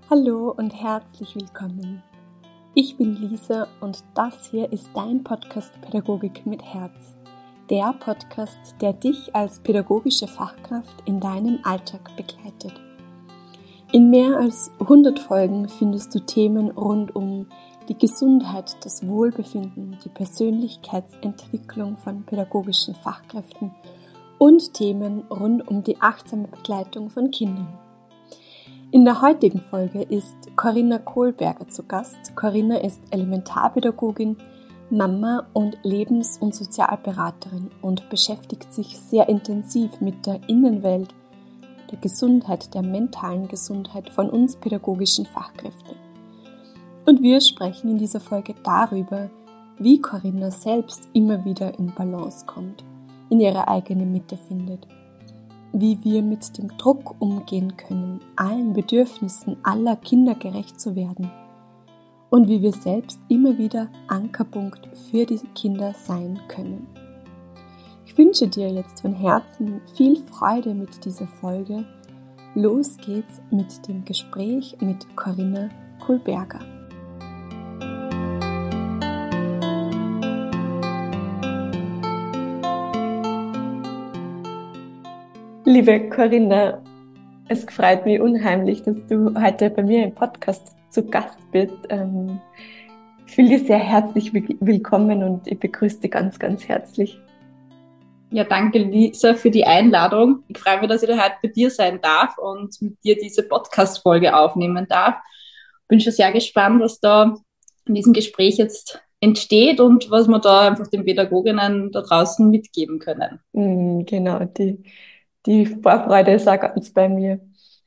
Hallo und herzlich willkommen. Ich bin Lisa und das hier ist dein Podcast Pädagogik mit Herz. Der Podcast, der dich als pädagogische Fachkraft in deinem Alltag begleitet. In mehr als 100 Folgen findest du Themen rund um die Gesundheit, das Wohlbefinden, die Persönlichkeitsentwicklung von pädagogischen Fachkräften und Themen rund um die achtsame Begleitung von Kindern. In der heutigen Folge ist Corinna Kohlberger zu Gast. Corinna ist Elementarpädagogin, Mama und Lebens- und Sozialberaterin und beschäftigt sich sehr intensiv mit der Innenwelt, der Gesundheit, der mentalen Gesundheit von uns pädagogischen Fachkräften. Und wir sprechen in dieser Folge darüber, wie Corinna selbst immer wieder in Balance kommt, in ihre eigene Mitte findet, wie wir mit dem Druck umgehen können, allen Bedürfnissen aller Kinder gerecht zu werden und wie wir selbst immer wieder Ankerpunkt für die Kinder sein können. Ich wünsche dir jetzt von Herzen viel Freude mit dieser Folge. Los geht's mit dem Gespräch mit Corinna Kohlberger. Liebe Corinna, es freut mich unheimlich, dass du heute bei mir im Podcast zu Gast bist. Ich fühle dich sehr herzlich willkommen und ich begrüße dich ganz, ganz herzlich. Ja, danke Lisa für die Einladung. Ich freue mich, dass ich da heute bei dir sein darf und mit dir diese Podcast-Folge aufnehmen darf. Bin schon sehr gespannt, was da in diesem Gespräch jetzt entsteht und was wir da einfach den Pädagoginnen da draußen mitgeben können. Genau, die Vorfreude ist auch ganz bei mir.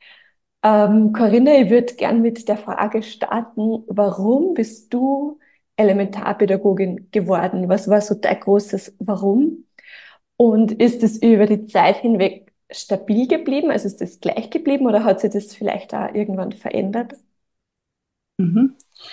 Corinna, ich würde gern mit der Frage starten, warum bist du Elementarpädagogin geworden? Was war so dein großes Warum? Und ist es über die Zeit hinweg stabil geblieben? Also ist es gleich geblieben oder hat sich das vielleicht auch irgendwann verändert? Mhm.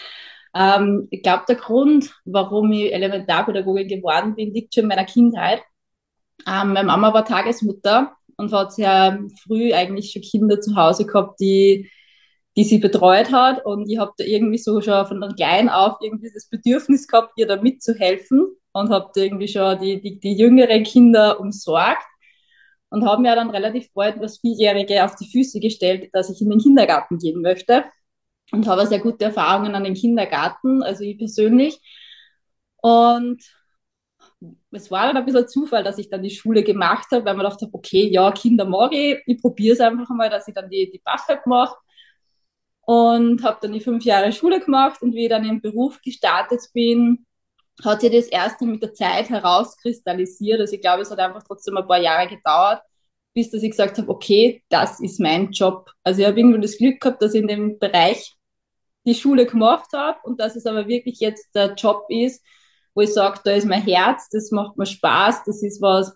Ich glaube, der Grund, warum ich Elementarpädagogin geworden bin, liegt schon in meiner Kindheit. Meine Mama war Tagesmutter und hat sehr früh eigentlich schon Kinder zu Hause gehabt, die sie betreut hat. Und ich habe da irgendwie so schon von klein auf irgendwie das Bedürfnis gehabt, ihr da mitzuhelfen und habe da irgendwie schon die jüngeren Kinder umsorgt und habe mir dann relativ bald als Vierjährige auf die Füße gestellt, dass ich in den Kindergarten gehen möchte und habe sehr gute Erfahrungen an den Kindergarten, also ich persönlich. Und es war dann ein bisschen Zufall, dass ich dann die Schule gemacht habe, weil man dachte, okay, ja, Kinder mag ich probiere es einfach mal, dass ich dann die BAföG mache. Und habe dann die 5 Jahre Schule gemacht und wie ich dann im Beruf gestartet bin, hat sich das erste mit der Zeit herauskristallisiert. Also ich glaube, es hat einfach trotzdem ein paar Jahre gedauert, bis dass ich gesagt habe, okay, das ist mein Job. Also ich habe irgendwie das Glück gehabt, dass ich in dem Bereich die Schule gemacht habe und dass es aber wirklich jetzt der Job ist, wo ich sage, da ist mein Herz, das macht mir Spaß, das ist was,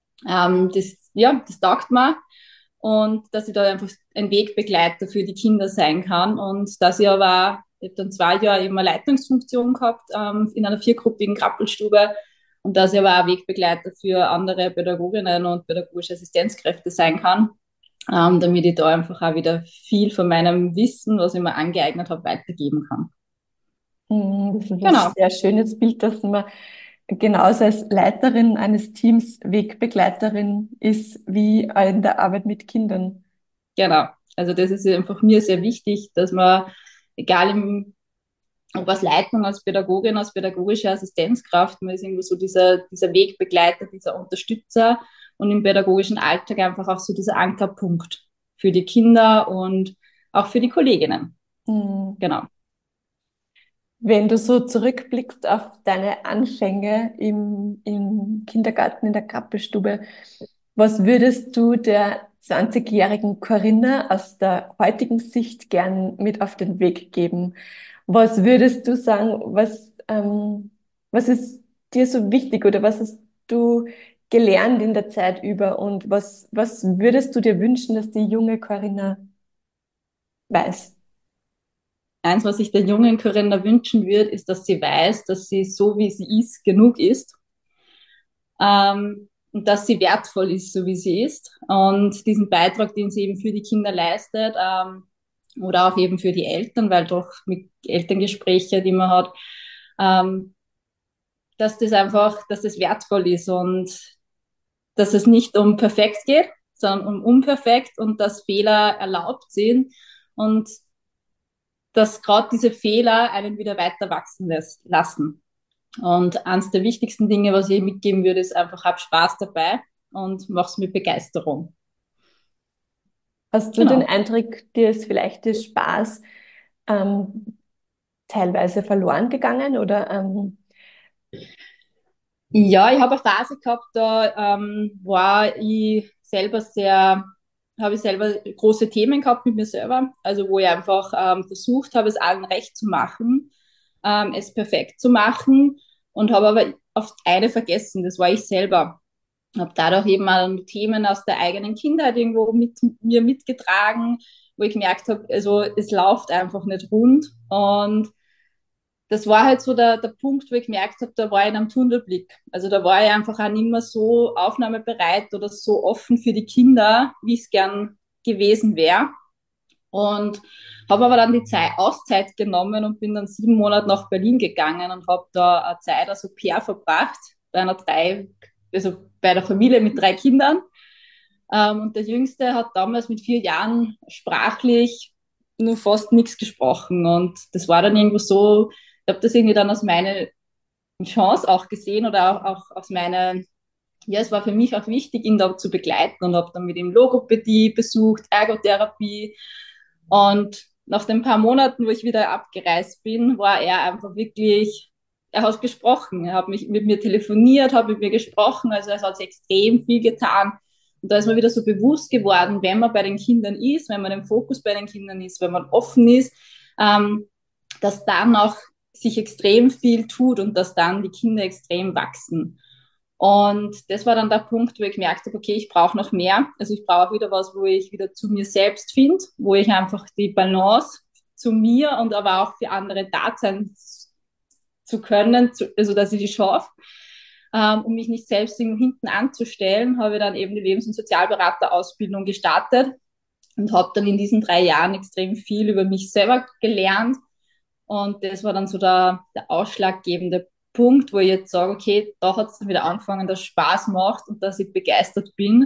das taugt mir und dass ich da einfach ein Wegbegleiter für die Kinder sein kann und dass ich aber auch, ich habe dann 2 Jahre immer Leitungsfunktion gehabt in einer viergruppigen Krabbelstube und dass ich aber auch Wegbegleiter für andere Pädagoginnen und pädagogische Assistenzkräfte sein kann, damit ich da einfach auch wieder viel von meinem Wissen, was ich mir angeeignet habe, weitergeben kann. Das ist ein Genau, sehr schönes Bild, dass man genauso als Leiterin eines Teams Wegbegleiterin ist, wie in der Arbeit mit Kindern. genau. Also das ist einfach mir sehr wichtig, dass man, egal ob als Leitung, als Pädagogin, als pädagogische Assistenzkraft, man ist irgendwo so dieser Wegbegleiter, dieser Unterstützer und im pädagogischen Alltag einfach auch so dieser Ankerpunkt für die Kinder und auch für die Kolleginnen. Hm. Genau. Wenn du so zurückblickst auf deine Anfänge im Kindergarten, in der Krabbelstube, was würdest du der 20-jährigen Corinna aus der heutigen Sicht gern mit auf den Weg geben? Was würdest du sagen, was ist dir so wichtig oder was hast du gelernt in der Zeit über und was würdest du dir wünschen, dass die junge Corinna weiß? Eins, was ich der jungen Corinna wünschen würde, ist, dass sie weiß, dass sie so wie sie ist, genug ist. Und dass sie wertvoll ist, so wie sie ist. Und diesen Beitrag, den sie eben für die Kinder leistet, oder auch eben für die Eltern, weil doch mit Elterngespräche, die man hat, ähm, dass das wertvoll ist und dass es nicht um perfekt geht, sondern um unperfekt und dass Fehler erlaubt sind und dass gerade diese Fehler einen wieder weiter wachsen lassen. Und eines der wichtigsten Dinge, was ich mitgeben würde, ist einfach, hab Spaß dabei und mach's mit Begeisterung. Hast du den Genau. Eindruck, dir ist vielleicht der Spaß ähm, teilweise verloren gegangen oder Ja, ich habe eine Phase gehabt, da war ich selber habe ich selber große Themen gehabt mit mir selber, also wo ich einfach versucht habe, es allen recht zu machen, es perfekt zu machen und habe aber oft eine vergessen, das war ich selber. Habe dadurch eben mal Themen aus der eigenen Kindheit irgendwo mit mir mitgetragen, wo ich gemerkt habe, also es läuft einfach nicht rund und das war halt so der Punkt, wo ich gemerkt habe, da war ich in einem Tunnelblick. Also da war ich einfach auch nicht mehr so aufnahmebereit oder so offen für die Kinder, wie es gern gewesen wäre. Und habe aber dann die Auszeit genommen und bin dann 7 Monate nach Berlin gegangen und habe da eine Zeit als Au-pair verbracht, also bei der Familie mit 3 Kindern. Und der Jüngste hat damals mit 4 Jahren sprachlich nur fast nichts gesprochen. Und das war dann irgendwo so, ich habe das irgendwie dann als meine Chance auch gesehen oder auch aus meiner, ja, es war für mich auch wichtig, ihn da zu begleiten und habe dann mit ihm Logopädie besucht, Ergotherapie. Und nach den paar Monaten, wo ich wieder abgereist bin, war er einfach wirklich, er hat gesprochen, er hat mich mit mir telefoniert, hat mit mir gesprochen, also es hat sich extrem viel getan. Und da ist mir wieder so bewusst geworden, wenn man bei den Kindern ist, wenn man im Fokus bei den Kindern ist, wenn man offen ist, dass dann auch sich extrem viel tut und dass dann die Kinder extrem wachsen. Und das war dann der Punkt, wo ich gemerkt habe, okay, ich brauche noch mehr. Also ich brauche wieder was, wo ich wieder zu mir selbst finde, wo ich einfach die Balance zu mir und aber auch für andere da sein zu können, also dass ich die schaffe, um mich nicht selbst hinten anzustellen, habe ich dann eben die Lebens- und Sozialberaterausbildung gestartet und habe dann in diesen 3 Jahren extrem viel über mich selber gelernt. Und das war dann so der ausschlaggebende Punkt, wo ich jetzt sage, okay, da hat es wieder angefangen, dass es Spaß macht und dass ich begeistert bin.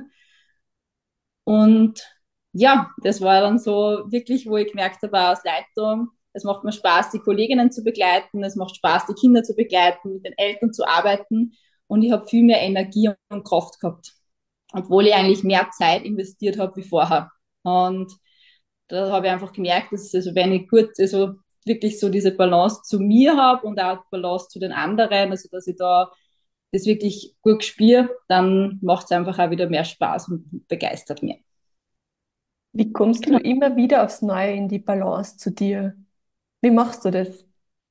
Und ja, das war dann so wirklich, wo ich gemerkt habe, aus Leitung, es macht mir Spaß, die Kolleginnen zu begleiten, es macht Spaß, die Kinder zu begleiten, mit den Eltern zu arbeiten und ich habe viel mehr Energie und Kraft gehabt, obwohl ich eigentlich mehr Zeit investiert habe wie vorher. Und da habe ich einfach gemerkt, dass also wenn ich gut, also wirklich so diese Balance zu mir habe und auch Balance zu den anderen, also dass ich da das wirklich gut spüre, dann macht es einfach auch wieder mehr Spaß und begeistert mich. wie kommst du Genau. immer wieder aufs Neue in die Balance zu dir? Wie machst du das?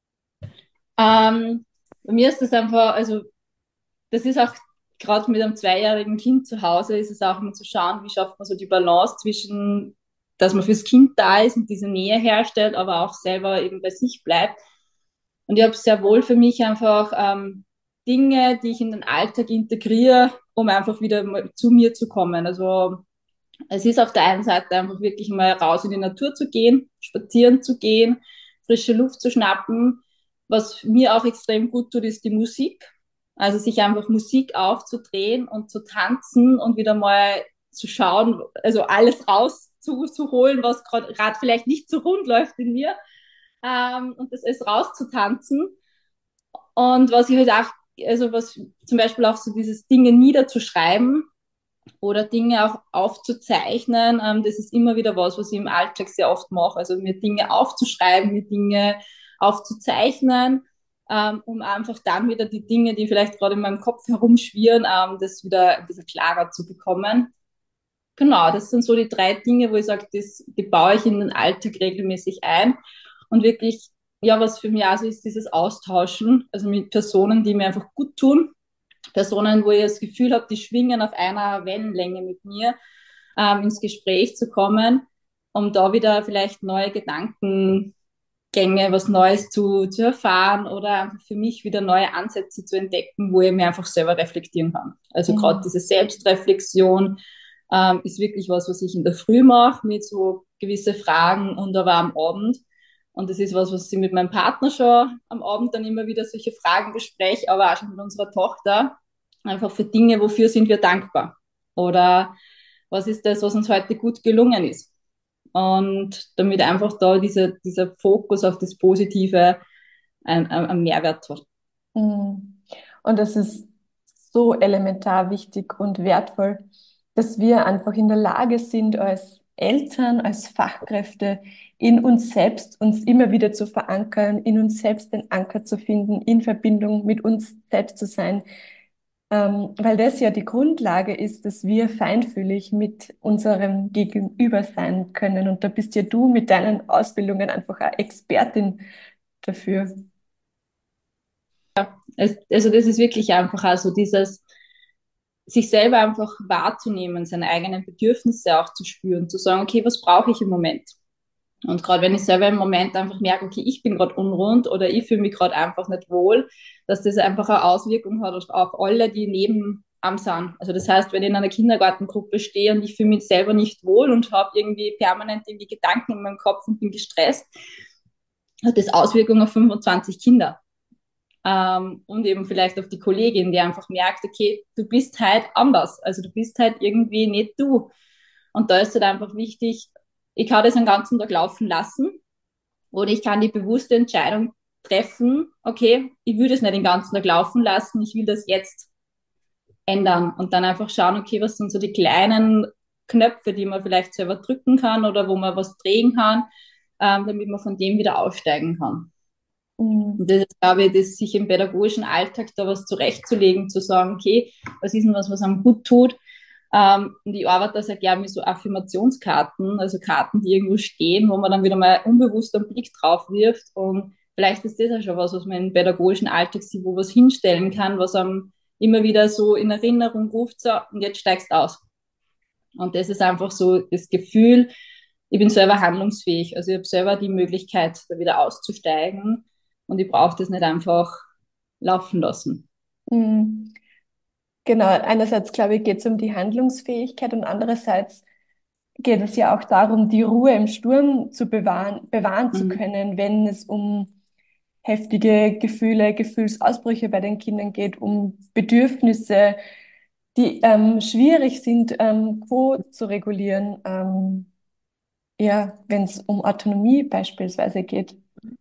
Bei mir ist das einfach, also das ist auch gerade mit einem 2-jährigen Kind zu Hause, ist es auch immer zu schauen, wie schafft man so die Balance zwischen, dass man fürs Kind da ist und diese Nähe herstellt, aber auch selber eben bei sich bleibt. Und ich habe sehr wohl für mich einfach Dinge, die ich in den Alltag integriere, um einfach wieder mal zu mir zu kommen. Also es ist auf der einen Seite einfach wirklich mal raus in die Natur zu gehen, spazieren zu gehen, frische Luft zu schnappen. Was mir auch extrem gut tut, ist die Musik. Also sich einfach Musik aufzudrehen und zu tanzen und wieder mal zu schauen, also alles rauszuholen, was gerade vielleicht nicht so rund läuft in mir, und das ist rauszutanzen. Und was ich halt auch, also was zum Beispiel auch so dieses Dinge niederzuschreiben, oder Dinge auch aufzuzeichnen. Das ist immer wieder was ich im Alltag sehr oft mache. Also mir Dinge aufzuschreiben, mir Dinge aufzuzeichnen, um einfach dann wieder die Dinge, die vielleicht gerade in meinem Kopf herumschwirren, das wieder ein bisschen klarer zu bekommen. Genau, das sind so die 3 Dinge, wo ich sage, die baue ich in den Alltag regelmäßig ein. Und wirklich, ja, was für mich also ist, dieses Austauschen, also mit Personen, die mir einfach gut tun, Personen, wo ich das Gefühl habe, die schwingen auf einer Wellenlänge mit mir, ins Gespräch zu kommen, um da wieder vielleicht neue Gedankengänge, was Neues zu erfahren oder einfach für mich wieder neue Ansätze zu entdecken, wo ich mir einfach selber reflektieren kann. Also gerade Mhm. diese Selbstreflexion, ist wirklich was ich in der Früh mache, mit so gewisse Fragen und aber am Abend. Und das ist was ich mit meinem Partner schon am Abend dann immer wieder solche Fragen bespreche, aber auch schon mit unserer Tochter. Einfach für Dinge, wofür sind wir dankbar? Oder was ist das, was uns heute gut gelungen ist? Und damit einfach da dieser Fokus auf das Positive einen Mehrwert hat. Mhm. Und das ist so elementar wichtig und wertvoll, dass wir einfach in der Lage sind, als Eltern, als Fachkräfte in uns selbst uns immer wieder zu verankern, in uns selbst den Anker zu finden, in Verbindung mit uns selbst zu sein, weil das ja die Grundlage ist, dass wir feinfühlig mit unserem Gegenüber sein können. Und da bist ja du mit deinen Ausbildungen einfach eine Expertin dafür. Also das ist wirklich einfach also dieses sich selber einfach wahrzunehmen, seine eigenen Bedürfnisse auch zu spüren, zu sagen, okay, was brauche ich im Moment? Und gerade wenn ich selber im Moment einfach merke, okay, ich bin gerade unrund oder ich fühle mich gerade einfach nicht wohl, dass das einfach eine Auswirkung hat auf alle, die neben am sind. Also das heißt, wenn ich in einer Kindergartengruppe stehe und ich fühle mich selber nicht wohl und habe irgendwie permanent irgendwie Gedanken in meinem Kopf und bin gestresst, hat das Auswirkungen auf 25 Kinder. Und eben vielleicht auf die Kollegin, die einfach merkt, okay, du bist halt anders, also du bist halt irgendwie nicht du. Und da ist halt einfach wichtig, ich kann das den ganzen Tag laufen lassen oder ich kann die bewusste Entscheidung treffen, okay, ich will das nicht den ganzen Tag laufen lassen, ich will das jetzt ändern und dann einfach schauen, okay, was sind so die kleinen Knöpfe, die man vielleicht selber drücken kann oder wo man was drehen kann, damit man von dem wieder aussteigen kann. Mhm. Und das ist, glaube ich, das sich im pädagogischen Alltag da was zurechtzulegen, zu sagen, okay, was ist denn was einem gut tut? Und ich arbeite da sehr gerne mit so Affirmationskarten, also Karten, die irgendwo stehen, wo man dann wieder mal unbewusst einen Blick drauf wirft. Und vielleicht ist das ja schon was man im pädagogischen Alltag sieht, wo was hinstellen kann, was einem immer wieder so in Erinnerung ruft, so, und jetzt steigst du aus. Und das ist einfach so das Gefühl, ich bin selber handlungsfähig. Also ich habe selber die Möglichkeit, da wieder auszusteigen und ich brauche das nicht einfach laufen lassen. Mhm. Genau, einerseits glaube ich, geht es um die Handlungsfähigkeit und andererseits geht es ja auch darum, die Ruhe im Sturm zu bewahren zu Mhm. können, wenn es um heftige Gefühle, Gefühlsausbrüche bei den Kindern geht, um Bedürfnisse, die schwierig sind, zu regulieren. Ja, wenn es um Autonomie beispielsweise geht.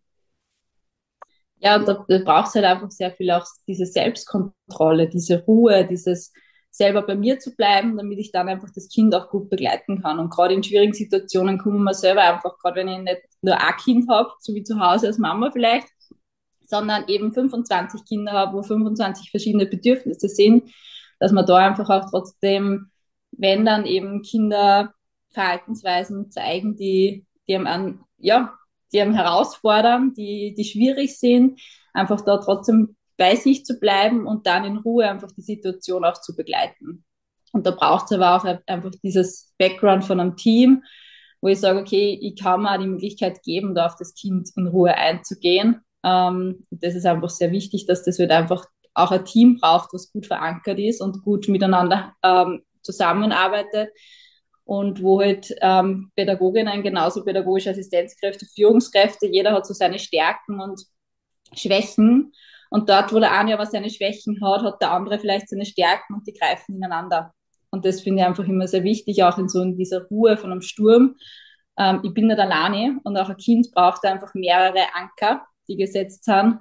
Ja, und da braucht es halt einfach sehr viel auch diese Selbstkontrolle, diese Ruhe, dieses selber bei mir zu bleiben, damit ich dann einfach das Kind auch gut begleiten kann. Und gerade in schwierigen Situationen kommen wir selber einfach, gerade wenn ich nicht nur ein Kind habe, so wie zu Hause als Mama vielleicht, sondern eben 25 Kinder habe, wo 25 verschiedene Bedürfnisse sind, dass man da einfach auch trotzdem, wenn dann eben Kinder Verhaltensweisen zeigen, die einem, ja, die einem herausfordern, die schwierig sind, einfach da trotzdem bei sich zu bleiben und dann in Ruhe einfach die Situation auch zu begleiten. Und da braucht es aber auch einfach dieses Background von einem Team, wo ich sage, okay, ich kann mir auch die Möglichkeit geben, da auf das Kind in Ruhe einzugehen. Das ist einfach sehr wichtig, dass das halt einfach auch ein Team braucht, was gut verankert ist und gut miteinander zusammenarbeitet und wo halt Pädagoginnen genauso pädagogische Assistenzkräfte, Führungskräfte, jeder hat so seine Stärken und Schwächen. Und dort, wo der eine aber seine Schwächen hat, hat der andere vielleicht seine Stärken und die greifen ineinander. Und das finde ich einfach immer sehr wichtig, auch in dieser Ruhe von einem Sturm. Ich bin nicht alleine und auch ein Kind braucht einfach mehrere Anker, die gesetzt sind,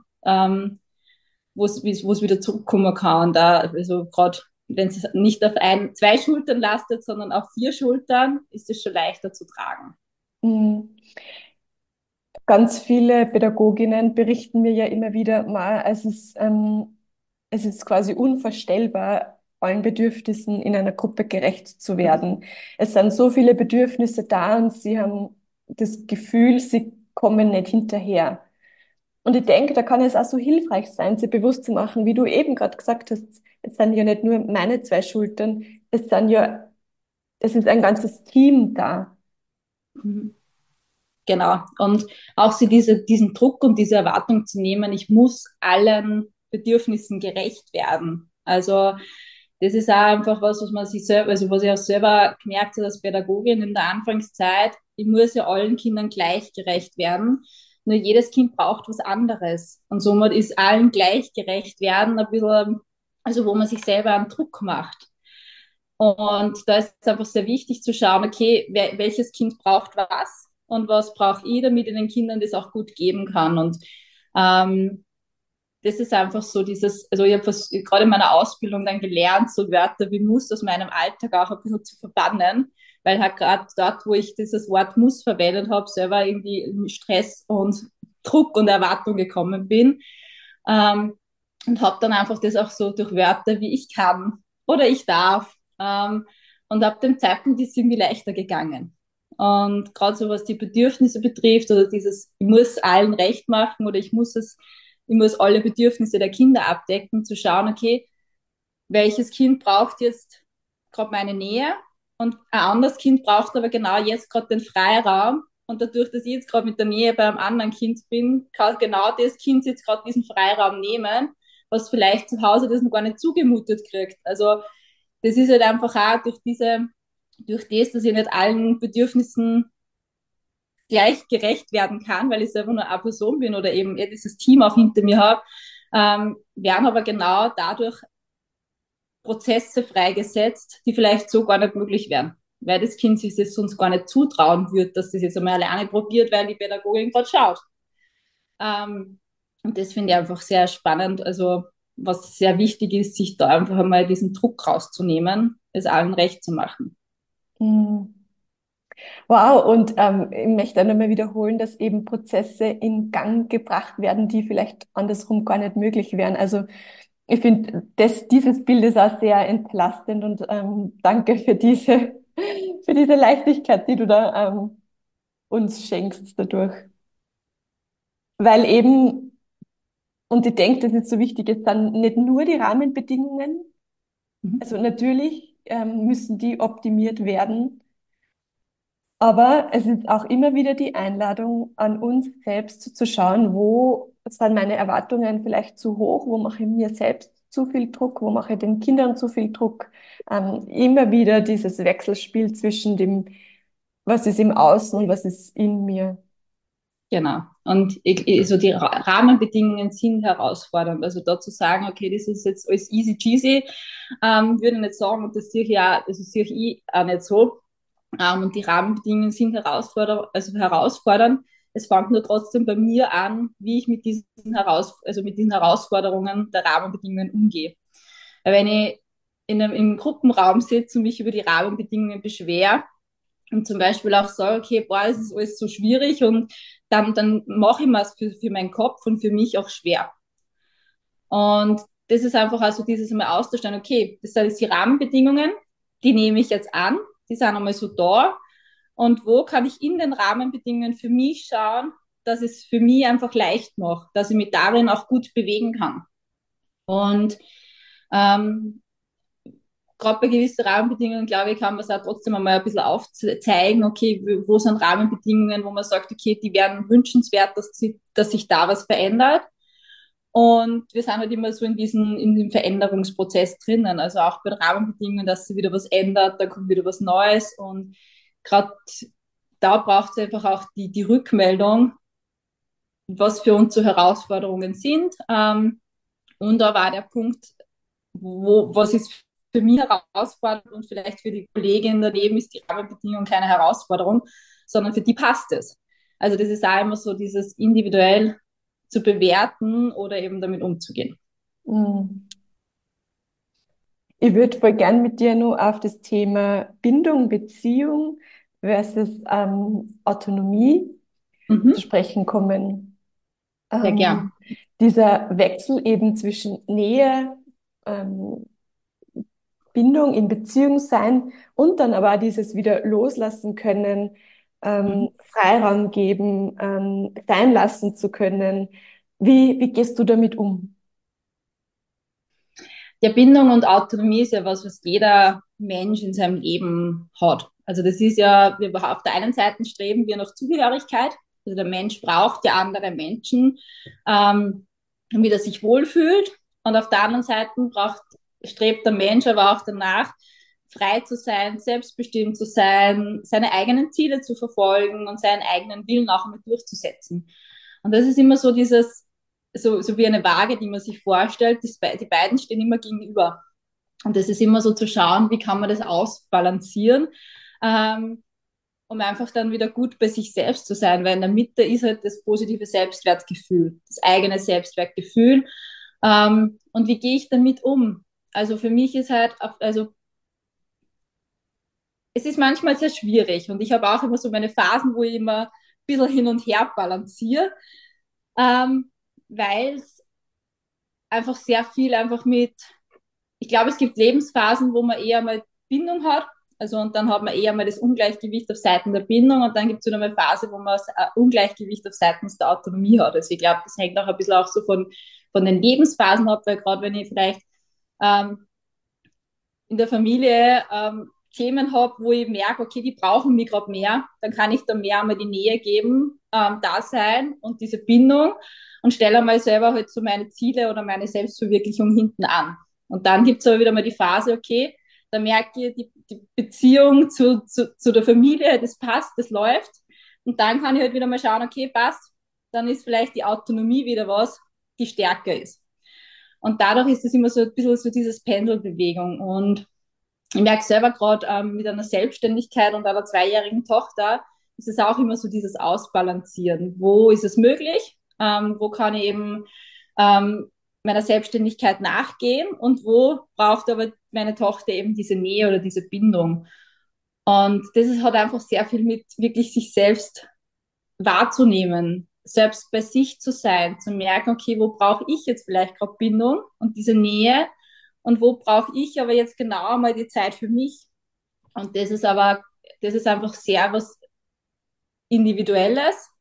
wo es wieder zurückkommen kann. Und da, also gerade wenn es nicht auf zwei Schultern lastet, sondern auf vier Schultern, ist es schon leichter zu tragen. Mhm. Ganz viele Pädagoginnen berichten mir ja immer wieder mal, es ist quasi unvorstellbar, allen Bedürfnissen in einer Gruppe gerecht zu werden. Es sind so viele Bedürfnisse da und sie haben das Gefühl, sie kommen nicht hinterher. Und ich denke, da kann es auch so hilfreich sein, sich bewusst zu machen, wie du eben gerade gesagt hast, es sind ja nicht nur meine zwei Schultern, es ist ein ganzes Team da. Mhm. Genau. Und auch sie diesen Druck und diese Erwartung zu nehmen, ich muss allen Bedürfnissen gerecht werden. Also das ist auch einfach was man sich selber, also was ich auch selber gemerkt habe als Pädagogin in der Anfangszeit, ich muss ja allen Kindern gleichgerecht werden. Nur jedes Kind braucht was anderes. Und somit ist allen gleichgerecht werden ein bisschen, also wo man sich selber einen Druck macht. Und da ist es einfach sehr wichtig zu schauen, okay, welches Kind braucht was und was brauche ich, damit ich den Kindern das auch gut geben kann. Und ähm, das ist einfach so dieses, also ich habe gerade in meiner Ausbildung dann gelernt, so Wörter wie muss aus meinem Alltag auch ein bisschen zu verbannen, weil halt gerade dort, wo ich dieses Wort muss verwendet habe, selber irgendwie in Stress und Druck und Erwartung gekommen bin. Ähm, und habe dann einfach das auch so durch Wörter wie ich kann oder ich darf. Und ab dem Zeitpunkt ist es irgendwie leichter gegangen. Und gerade so was die Bedürfnisse betrifft oder dieses, ich muss allen recht machen oder ich muss alle Bedürfnisse der Kinder abdecken, zu schauen, okay, welches Kind braucht jetzt gerade meine Nähe und ein anderes Kind braucht aber genau jetzt gerade den Freiraum. Und dadurch, dass ich jetzt gerade mit der Nähe bei einem anderen Kind bin, kann genau das Kind jetzt gerade diesen Freiraum nehmen, was vielleicht zu Hause das noch gar nicht zugemutet kriegt. Also das ist halt einfach auch durch das, dass ich nicht allen Bedürfnissen gleich gerecht werden kann, weil ich selber nur eine Person bin oder eben eher dieses Team auch hinter mir habe, werden aber genau dadurch Prozesse freigesetzt, die vielleicht so gar nicht möglich wären, weil das Kind sich das sonst gar nicht zutrauen würde, dass das jetzt einmal alleine probiert, weil die Pädagogin gerade schaut. Und das finde ich einfach sehr spannend. Also was sehr wichtig ist, sich da einfach einmal diesen Druck rauszunehmen, es allen recht zu machen. Mhm. Wow, und ich möchte auch nochmal wiederholen, dass eben Prozesse in Gang gebracht werden, die vielleicht andersrum gar nicht möglich wären. Also ich finde, dieses Bild ist auch sehr entlastend und danke für diese Leichtigkeit, die du da uns schenkst dadurch. Weil eben, und ich denke, das ist so wichtig, ist dann nicht nur die Rahmenbedingungen, Mhm. also natürlich müssen die optimiert werden. Aber es ist auch immer wieder die Einladung an uns selbst zu schauen, wo sind meine Erwartungen vielleicht zu hoch, wo mache ich mir selbst zu viel Druck, wo mache ich den Kindern zu viel Druck. Immer wieder dieses Wechselspiel zwischen dem, was ist im Außen und was ist in mir. Genau. Und so die Rahmenbedingungen sind herausfordernd. Also da zu sagen, okay, das ist jetzt alles easy cheesy, würde ich nicht sagen, und das sehe ich auch, also sehe ich auch nicht so. Und die Rahmenbedingungen sind also herausfordernd. Es fängt nur trotzdem bei mir an, wie ich mit also mit diesen Herausforderungen der Rahmenbedingungen umgehe. Weil wenn ich im Gruppenraum sitze und mich über die Rahmenbedingungen beschwere, und zum Beispiel auch sage, okay, boah, es ist alles so schwierig und dann mache ich mir es für meinen Kopf und für mich auch schwer. Und das ist einfach also dieses einmal auszustellen, okay, das sind jetzt die Rahmenbedingungen, die nehme ich jetzt an, die sind einmal so da und wo kann ich in den Rahmenbedingungen für mich schauen, dass es für mich einfach leicht macht, dass ich mich darin auch gut bewegen kann. Und ähm, gerade bei gewissen Rahmenbedingungen, glaube ich, kann man es auch trotzdem einmal ein bisschen aufzeigen, okay, wo sind Rahmenbedingungen, wo man sagt, okay, die wären wünschenswert, dass sich da was verändert. Und wir sind halt immer so in dem Veränderungsprozess drinnen, also auch bei den Rahmenbedingungen, dass sich wieder was ändert, da kommt wieder was Neues und gerade da braucht es einfach auch die Rückmeldung, was für uns so Herausforderungen sind. Und da war der Punkt, was ist für mich herausfordernd und vielleicht für die Kollegin daneben ist die Rahmenbedingung keine Herausforderung, sondern für die passt es. Also das ist auch immer so dieses individuell zu bewerten oder eben damit umzugehen. Mm. Ich würde voll gern mit dir nur auf das Thema Bindung, Beziehung versus Autonomie zu Mhm. sprechen kommen. Sehr gern. Ähm, Dieser Wechsel eben zwischen Nähe, ähm, Bindung, in Beziehung sein und dann aber auch dieses wieder loslassen können, Mhm. Freiraum geben, sein lassen zu können. Wie gehst du damit um? Ja, Bindung und Autonomie ist ja was jeder Mensch in seinem Leben hat. Also das ist ja, wir auf der einen Seite streben wir nach Zugehörigkeit. Also der Mensch braucht ja andere Menschen, damit er sich wohlfühlt. Und auf der anderen Seite strebt der Mensch aber auch danach, frei zu sein, selbstbestimmt zu sein, seine eigenen Ziele zu verfolgen und seinen eigenen Willen auch mit durchzusetzen. Und das ist immer so dieses, so wie eine Waage, die man sich vorstellt, die beiden stehen immer gegenüber. Und das ist immer so zu schauen, wie kann man das ausbalancieren, um einfach dann wieder gut bei sich selbst zu sein, weil in der Mitte ist halt das positive Selbstwertgefühl, das eigene Selbstwertgefühl. Und wie gehe ich damit um? Also für mich ist halt, also es ist manchmal sehr schwierig und ich habe auch immer so meine Phasen, wo ich immer ein bisschen hin und her balanciere, ähm, weil es einfach sehr viel einfach mit, ich glaube, es gibt Lebensphasen, wo man eher mal Bindung hat, also und dann hat man eher mal das Ungleichgewicht auf Seiten der Bindung und dann gibt es wieder mal eine Phase, wo man das Ungleichgewicht auf Seiten der Autonomie hat. Also ich glaube, das hängt auch ein bisschen auch so von den Lebensphasen ab, weil gerade wenn ich vielleicht ähm, in der Familie Themen habe, wo ich merke, okay, die brauchen mich gerade mehr, dann kann ich da mehr einmal die Nähe geben, da sein und diese Bindung und stelle einmal selber halt so meine Ziele oder meine Selbstverwirklichung hinten an. Und dann gibt es aber wieder mal die Phase, okay, da merke ich, die Beziehung zu der Familie, das passt, das läuft. Und dann kann ich halt wieder mal schauen, okay, passt, dann ist vielleicht die Autonomie wieder was, die stärker ist. Und dadurch ist es immer so ein bisschen so dieses Pendelbewegung. Und ich merke selber gerade mit einer Selbstständigkeit und einer zweijährigen Tochter, ist es auch immer so dieses Ausbalancieren. Wo ist es möglich? Wo kann ich eben ähm, meiner Selbstständigkeit nachgehen und wo braucht aber meine Tochter eben diese Nähe oder diese Bindung? Und das ist, hat einfach sehr viel mit wirklich sich selbst wahrzunehmen, selbst bei sich zu sein, zu merken, okay, wo brauche ich jetzt vielleicht gerade Bindung und diese Nähe und wo brauche ich aber jetzt genau mal die Zeit für mich. Und das ist einfach sehr was Individuelles.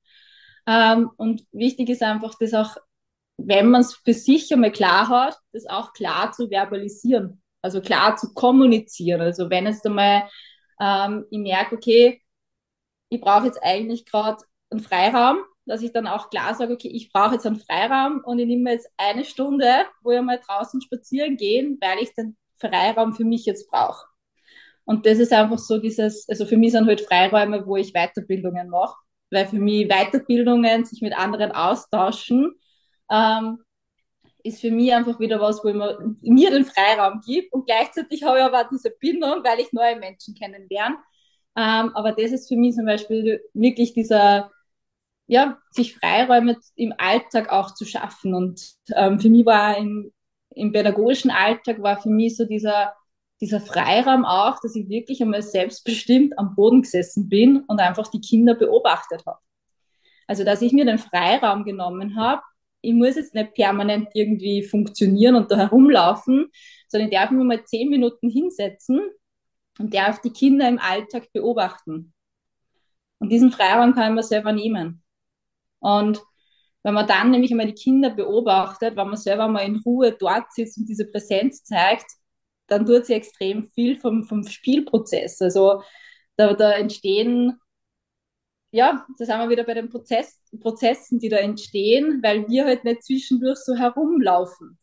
Und wichtig ist einfach, das auch, wenn man es für sich einmal klar hat, das auch klar zu verbalisieren, also klar zu kommunizieren. Also wenn jetzt einmal ich merke, okay, ich brauche jetzt eigentlich gerade einen Freiraum, dass ich dann auch klar sage, okay, ich brauche jetzt einen Freiraum und ich nehme mir jetzt eine Stunde, wo ich mal draußen spazieren gehen, weil ich den Freiraum für mich jetzt brauche. Und das ist einfach so dieses, also für mich sind halt Freiräume, wo ich Weiterbildungen mache, weil für mich Weiterbildungen, sich mit anderen austauschen, ähm, ist für mich einfach wieder was, wo ich mir den Freiraum gibt und gleichzeitig habe ich aber auch diese Bindung, weil ich neue Menschen kennenlerne. Aber das ist für mich zum Beispiel wirklich dieser, ja, sich Freiräume im Alltag auch zu schaffen. Und für mich war im pädagogischen Alltag war für mich so dieser Freiraum auch, dass ich wirklich einmal selbstbestimmt am Boden gesessen bin und einfach die Kinder beobachtet habe. Also, dass ich mir den Freiraum genommen habe, ich muss jetzt nicht permanent irgendwie funktionieren und da herumlaufen, sondern ich darf mir mal 10 Minuten hinsetzen und darf die Kinder im Alltag beobachten. Und diesen Freiraum kann man selber nehmen. Und wenn man dann nämlich einmal die Kinder beobachtet, wenn man selber mal in Ruhe dort sitzt und diese Präsenz zeigt, dann tut sie extrem viel vom Spielprozess. Also da entstehen, ja, da sind wir wieder bei den Prozessen, die da entstehen, weil wir halt nicht zwischendurch so herumlaufen.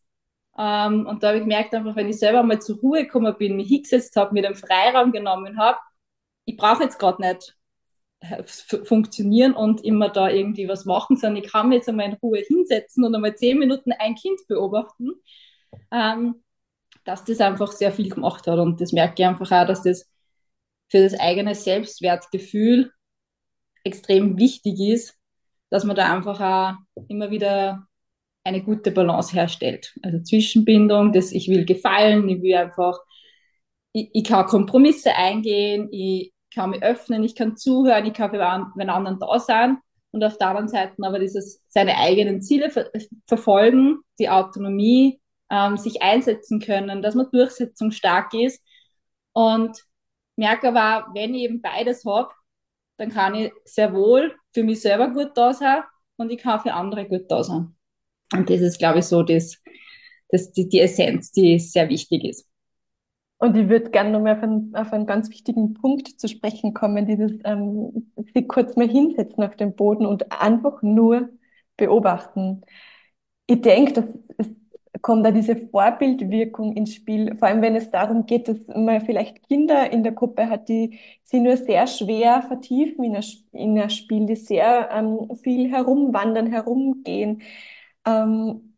Und da habe ich gemerkt, einfach, wenn ich selber mal zur Ruhe gekommen bin, mich hingesetzt habe, mir den Freiraum genommen habe, ich brauche jetzt gerade nicht funktionieren und immer da irgendwie was machen, sondern ich kann mich jetzt einmal in Ruhe hinsetzen und einmal 10 Minuten ein Kind beobachten, ähm, dass das einfach sehr viel gemacht hat. Und das merke ich einfach auch, dass das für das eigene Selbstwertgefühl extrem wichtig ist, dass man da einfach auch immer wieder eine gute Balance herstellt. Also Zwischenbindung, das ich will gefallen, ich will einfach, ich kann Kompromisse eingehen, ich kann mich öffnen, ich kann zuhören, ich kann für einen anderen da sein und auf der anderen Seite aber dieses seine eigenen Ziele verfolgen, die Autonomie, sich einsetzen können, dass man durchsetzungsstark ist und merke aber, wenn ich eben beides habe, dann kann ich sehr wohl für mich selber gut da sein und ich kann für andere gut da sein. Und das ist, glaube ich, so die Essenz, die sehr wichtig ist. Und ich würde gerne nochmal auf einen ganz wichtigen Punkt zu sprechen kommen, dieses sich kurz mal hinsetzen auf den Boden und einfach nur beobachten. Ich denke, das ist kommt da diese Vorbildwirkung ins Spiel, vor allem wenn es darum geht, dass man vielleicht Kinder in der Gruppe hat, die sie nur sehr schwer vertiefen in ein Spiel, die sehr viel herumwandern, herumgehen. Ähm,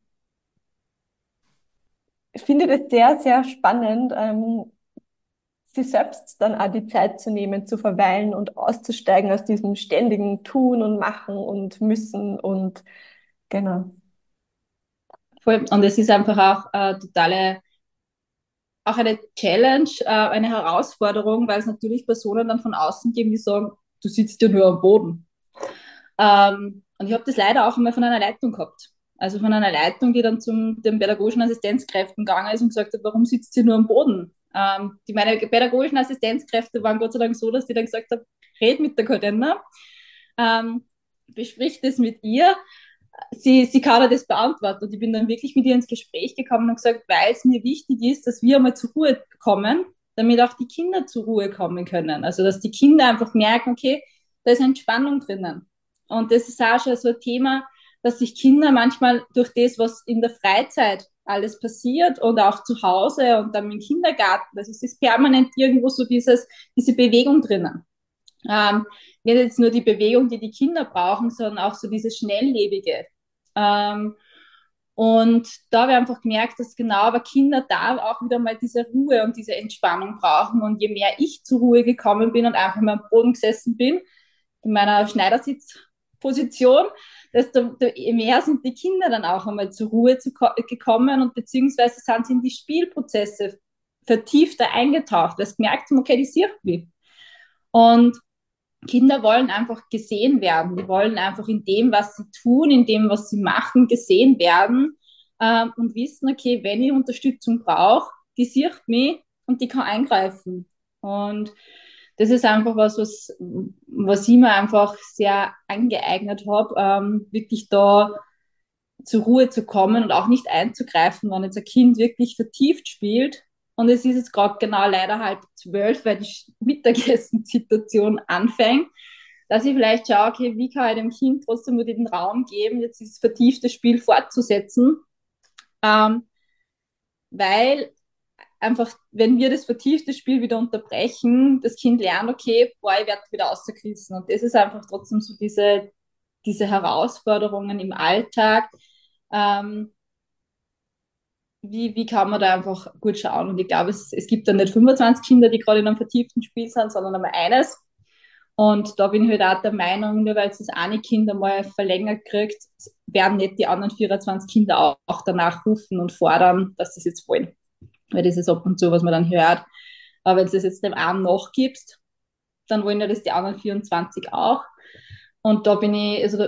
Ich finde das sehr, sehr spannend, sich selbst dann auch die Zeit zu nehmen, zu verweilen und auszusteigen aus diesem ständigen Tun und Machen und Müssen und genau. Voll. Und es ist einfach auch auch eine Challenge, eine Herausforderung, weil es natürlich Personen dann von außen geben, die sagen, du sitzt ja nur am Boden. Und ich habe das leider auch einmal von einer Leitung gehabt. Also von einer Leitung, die dann zu den pädagogischen Assistenzkräften gegangen ist und gesagt hat, warum sitzt ihr nur am Boden? Meine pädagogischen Assistenzkräfte waren Gott sei Dank so, dass die dann gesagt haben, red mit der Corinna, besprich das mit ihr, sie kann das beantworten. Und ich bin dann wirklich mit ihr ins Gespräch gekommen und gesagt, weil es mir wichtig ist, dass wir einmal zur Ruhe kommen, damit auch die Kinder zur Ruhe kommen können. Also dass die Kinder einfach merken, okay, da ist Entspannung drinnen. Und das ist auch schon so ein Thema, dass sich Kinder manchmal durch das, was in der Freizeit alles passiert und auch zu Hause und dann im Kindergarten, also es ist permanent irgendwo so diese Bewegung drinnen. Ähm, Nicht jetzt nur die Bewegung, die die Kinder brauchen, sondern auch so dieses Schnelllebige. Ähm, und da habe ich einfach gemerkt, dass genau aber Kinder da auch wieder mal diese Ruhe und diese Entspannung brauchen. Und je mehr ich zur Ruhe gekommen bin und einfach mal am Boden gesessen bin, in meiner Schneidersitzposition, desto mehr sind die Kinder dann auch einmal zur Ruhe gekommen und beziehungsweise sind sie in die Spielprozesse vertiefter eingetaucht, weil sie gemerkt haben, okay, die sieht mich. Und Kinder wollen einfach gesehen werden. Die wollen einfach in dem, was sie tun, in dem, was sie machen, gesehen werden und wissen, okay, wenn ich Unterstützung brauche, die sieht mich und die kann eingreifen. Und das ist einfach was ich mir einfach sehr angeeignet habe, wirklich da zur Ruhe zu kommen und auch nicht einzugreifen, wenn jetzt ein Kind wirklich vertieft spielt. Und es ist jetzt gerade genau leider 11:30, weil die Mittagessensituation anfängt, dass ich vielleicht schaue, okay, wie kann ich dem Kind trotzdem nur den Raum geben, jetzt dieses vertiefte Spiel fortzusetzen, ähm, weil einfach, wenn wir das vertiefte Spiel wieder unterbrechen, das Kind lernt, okay, boah, ich werde wieder rausgerissen. Und das ist einfach trotzdem so diese Herausforderungen im Alltag, ähm, wie kann man da einfach gut schauen? Und ich glaube, es gibt dann nicht 25 Kinder, die gerade in einem vertieften Spiel sind, sondern einmal eines. Und da bin ich halt auch der Meinung, nur weil es das eine Kind einmal verlängert kriegt, werden nicht die anderen 24 Kinder auch danach rufen und fordern, dass sie es jetzt wollen. Weil das ist ab und zu, was man dann hört. Aber wenn du es jetzt dem einen nachgibst, dann wollen ja das die anderen 24 auch. Und da bin ich, also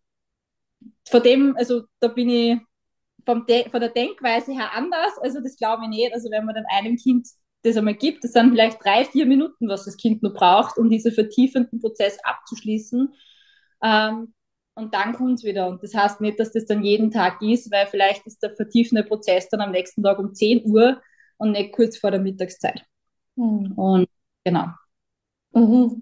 da bin ich von der Denkweise her anders. Also das glaube ich nicht. Also wenn man dann einem Kind das einmal gibt, das sind vielleicht 3, 4 Minuten, was das Kind nur braucht, um diesen vertiefenden Prozess abzuschließen. Und dann kommt es wieder. Und das heißt nicht, dass das dann jeden Tag ist, weil vielleicht ist der vertiefende Prozess dann am nächsten Tag um 10 Uhr und nicht kurz vor der Mittagszeit. Hm. Und genau. Mhm.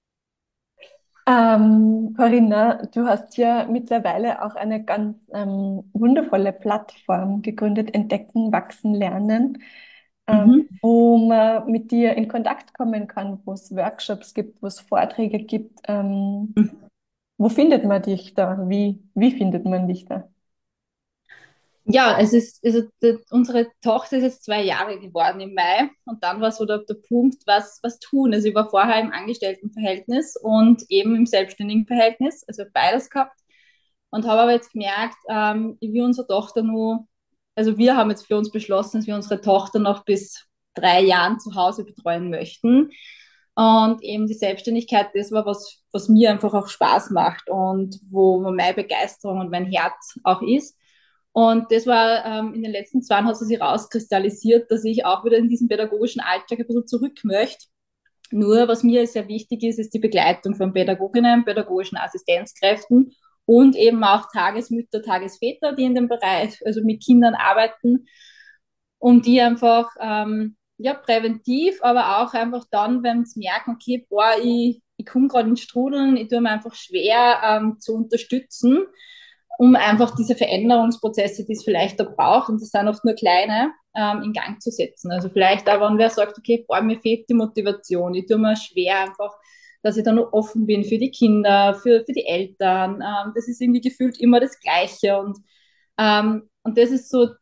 Corinna, du hast ja mittlerweile auch eine ganz wundervolle Plattform gegründet, Entdecken, Wachsen, Lernen, Mhm. wo man mit dir in Kontakt kommen kann, wo es Workshops gibt, wo es Vorträge gibt. Wo findet man dich da? Wie findet man dich da? Ja, es ist, also unsere Tochter ist jetzt 2 Jahre geworden im Mai und dann war so der Punkt, was tun. Also ich war vorher im Angestelltenverhältnis und eben im selbstständigen Verhältnis, also beides gehabt und habe aber jetzt gemerkt, wie unsere Tochter nur, also wir haben jetzt für uns beschlossen, dass wir unsere Tochter noch bis 3 Jahren zu Hause betreuen möchten. Und eben die Selbstständigkeit, das war was mir einfach auch Spaß macht und wo meine Begeisterung und mein Herz auch ist. Und das war in den letzten 2 Jahren hat es sich rauskristallisiert, dass ich auch wieder in diesen pädagogischen Alltag ein bisschen zurück möchte. Nur was mir sehr wichtig ist, ist die Begleitung von Pädagoginnen, pädagogischen Assistenzkräften und eben auch Tagesmütter, Tagesväter, die in dem Bereich, also mit Kindern arbeiten, um die einfach ja, präventiv, aber auch einfach dann, wenn sie merken, okay, boah, ich komme gerade ins Strudeln, ich tue mir einfach schwer zu unterstützen, um einfach diese Veränderungsprozesse, die es vielleicht da braucht, und das sind oft nur kleine, in Gang zu setzen. Also vielleicht auch, wenn wer sagt, okay, boah, mir fehlt die Motivation, ich tue mir schwer einfach, dass ich da noch offen bin für die Kinder, für die Eltern. Das ist irgendwie gefühlt immer das Gleiche. Und das ist so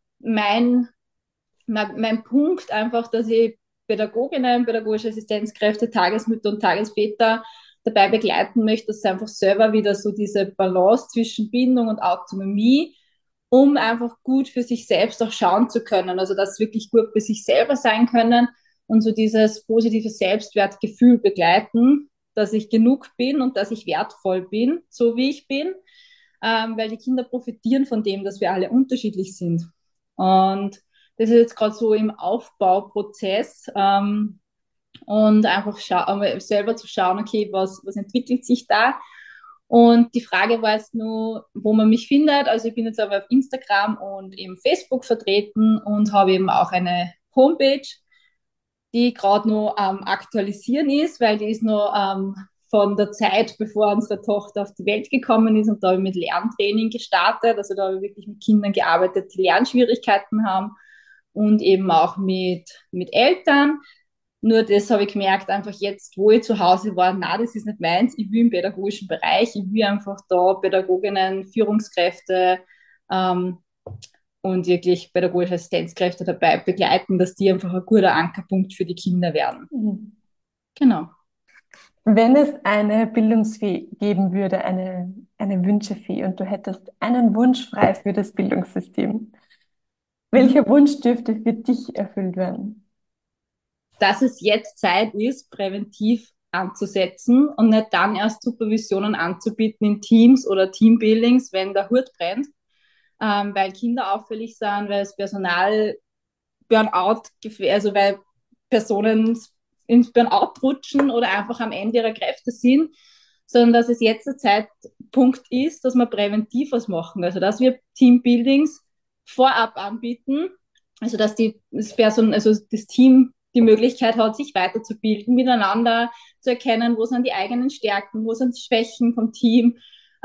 mein Punkt einfach, dass ich Pädagoginnen, pädagogische Assistenzkräfte, Tagesmütter und Tagesväter dabei begleiten möchte, dass sie einfach selber wieder so diese Balance zwischen Bindung und Autonomie, um einfach gut für sich selbst auch schauen zu können. Also dass sie wirklich gut für sich selber sein können und so dieses positive Selbstwertgefühl begleiten, dass ich genug bin und dass ich wertvoll bin, so wie ich bin, weil die Kinder profitieren von dem, dass wir alle unterschiedlich sind. Und das ist jetzt gerade so im Aufbauprozess, und einfach selber zu schauen, okay, was entwickelt sich da? Und die Frage war jetzt nur, wo man mich findet. Also ich bin jetzt aber auf Instagram und eben Facebook vertreten und habe eben auch eine Homepage, die gerade noch aktualisieren ist, weil die ist noch von der Zeit, bevor unsere Tochter auf die Welt gekommen ist, und da habe ich mit Lerntraining gestartet. Also da habe ich wirklich mit Kindern gearbeitet, die Lernschwierigkeiten haben, und eben auch mit Eltern. Nur das habe ich gemerkt, einfach jetzt, wo ich zu Hause war, na, das ist nicht meins. Ich will im pädagogischen Bereich, ich will einfach da Pädagoginnen, Führungskräfte und wirklich pädagogische Assistenzkräfte dabei begleiten, dass die einfach ein guter Ankerpunkt für die Kinder werden. Mhm. Genau. Wenn es eine Bildungsfee geben würde, eine Wünschefee, und du hättest einen Wunsch frei für das Bildungssystem, Mhm. welcher Wunsch dürfte für dich erfüllt werden? Dass es jetzt Zeit ist, präventiv anzusetzen und nicht dann erst Supervisionen anzubieten in Teams oder Teambuildings, wenn der Hut brennt, weil Kinder auffällig sind, weil das Personal Burnout, also weil Personen ins Burnout rutschen oder einfach am Ende ihrer Kräfte sind, sondern dass es jetzt der Zeitpunkt ist, dass wir präventiv was machen. Also dass wir Teambuildings vorab anbieten, also dass also das Team die Möglichkeit hat, sich weiterzubilden, miteinander zu erkennen, wo sind die eigenen Stärken, wo sind die Schwächen vom Team,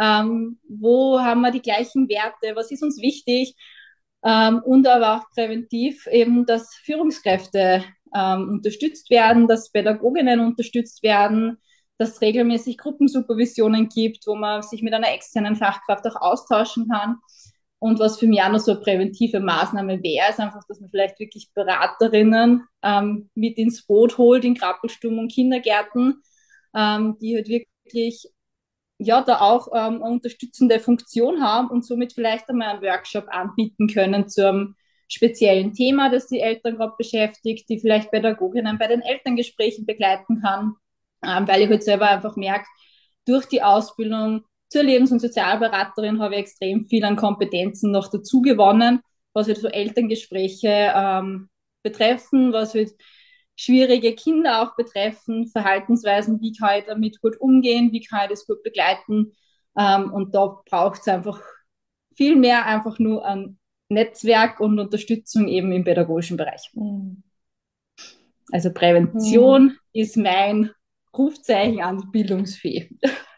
wo haben wir die gleichen Werte, was ist uns wichtig, und aber auch präventiv eben, dass Führungskräfte unterstützt werden, dass Pädagoginnen unterstützt werden, dass es regelmäßig Gruppensupervisionen gibt, wo man sich mit einer externen Fachkraft auch austauschen kann. Und was für mich auch noch so eine präventive Maßnahme wäre, ist einfach, dass man vielleicht wirklich Beraterinnen mit ins Boot holt in Krabbelstuben und Kindergärten, die halt wirklich ja da auch eine unterstützende Funktion haben und somit vielleicht einmal einen Workshop anbieten können zu einem speziellen Thema, das die Eltern gerade beschäftigt, die vielleicht Pädagoginnen bei den Elterngesprächen begleiten kann, weil ich halt selber einfach merke, durch die Ausbildung zur Lebens- und Sozialberaterin habe ich extrem viel an Kompetenzen noch dazu gewonnen, was halt so Elterngespräche betreffen, was halt schwierige Kinder auch betreffen, Verhaltensweisen, wie kann ich damit gut umgehen, wie kann ich das gut begleiten. Und da braucht es einfach viel mehr einfach nur an Netzwerk und Unterstützung eben im pädagogischen Bereich. Mhm. Also Mhm. Prävention ist mein Rufzeichen an die Bildungsfee.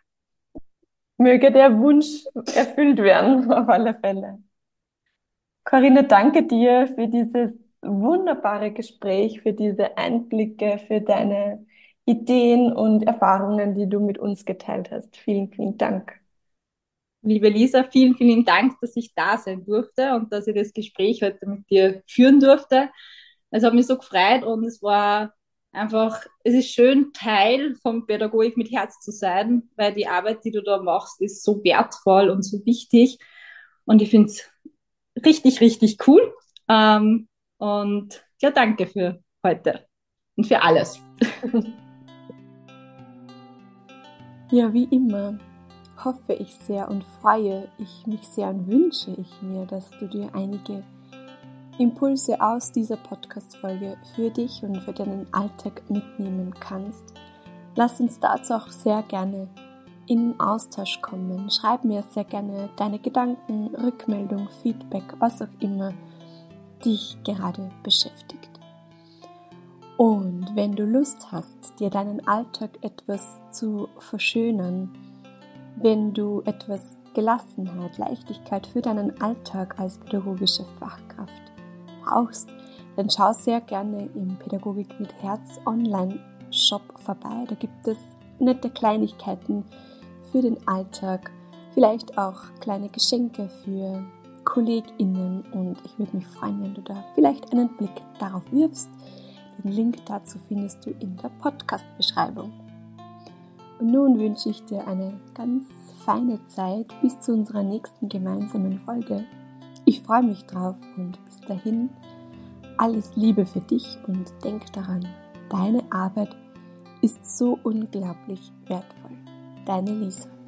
Möge der Wunsch erfüllt werden, auf alle Fälle. Corinna, danke dir für dieses wunderbare Gespräch, für diese Einblicke, für deine Ideen und Erfahrungen, die du mit uns geteilt hast. Vielen, vielen Dank. Liebe Lisa, vielen, vielen Dank, dass ich da sein durfte und dass ich das Gespräch heute mit dir führen durfte. Es hat mich so gefreut und es war einfach, es ist schön, Teil von Pädagogik mit Herz zu sein, weil die Arbeit, die du da machst, ist so wertvoll und so wichtig. Und ich finde es richtig, richtig cool. Und ja, danke für heute und für alles. Ja, wie immer hoffe ich sehr und freue ich mich sehr und wünsche ich mir, dass du dir einige Impulse aus dieser Podcast-Folge für dich und für deinen Alltag mitnehmen kannst. Lass uns dazu auch sehr gerne in Austausch kommen. Schreib mir sehr gerne deine Gedanken, Rückmeldung, Feedback, was auch immer dich gerade beschäftigt. Und wenn du Lust hast, dir deinen Alltag etwas zu verschönern, Wenn du etwas Gelassenheit, Leichtigkeit für deinen Alltag als pädagogische Fachkraft brauchst, dann schau sehr gerne im Pädagogik mit Herz Online-Shop vorbei. Da gibt es nette Kleinigkeiten für den Alltag, vielleicht auch kleine Geschenke für KollegInnen, und ich würde mich freuen, wenn du da vielleicht einen Blick darauf wirfst. Den Link dazu findest du in der Podcast-Beschreibung. Und nun wünsche ich dir eine ganz feine Zeit bis zu unserer nächsten gemeinsamen Folge. Ich freue mich drauf und bis dahin alles Liebe für dich und denk daran, deine Arbeit ist so unglaublich wertvoll. Deine Lisa.